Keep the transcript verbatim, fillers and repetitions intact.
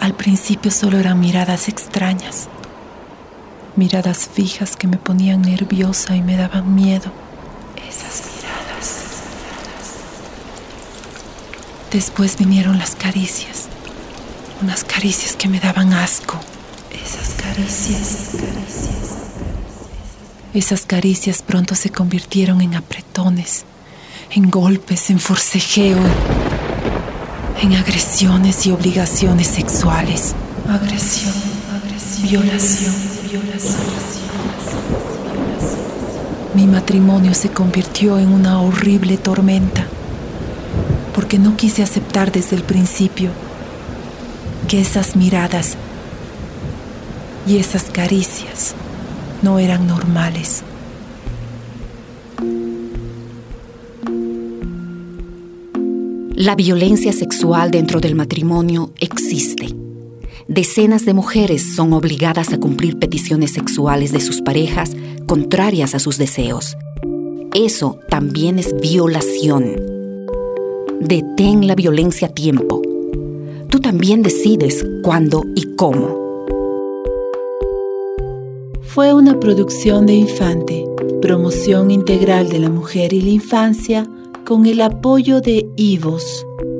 Al principio solo eran miradas extrañas, miradas fijas que me ponían nerviosa y me daban miedo. Esas miradas. Después vinieron las caricias, unas caricias que me daban asco. Esas caricias, caricias. Esas caricias pronto se convirtieron en apretones, en golpes, en forcejeo, en, en agresiones y obligaciones sexuales. Agresión, agresión, violación, violación. Mi matrimonio se convirtió en una horrible tormenta, porque no quise aceptar desde el principio que esas miradas y esas caricias no eran normales. La violencia sexual dentro del matrimonio existe. Decenas de mujeres son obligadas a cumplir peticiones sexuales de sus parejas contrarias a sus deseos. Eso también es violación. Detén la violencia a tiempo. Tú también decides cuándo y cómo. Fue una producción de Infante, promoción integral de la mujer y la infancia, con el apoyo de I V O S.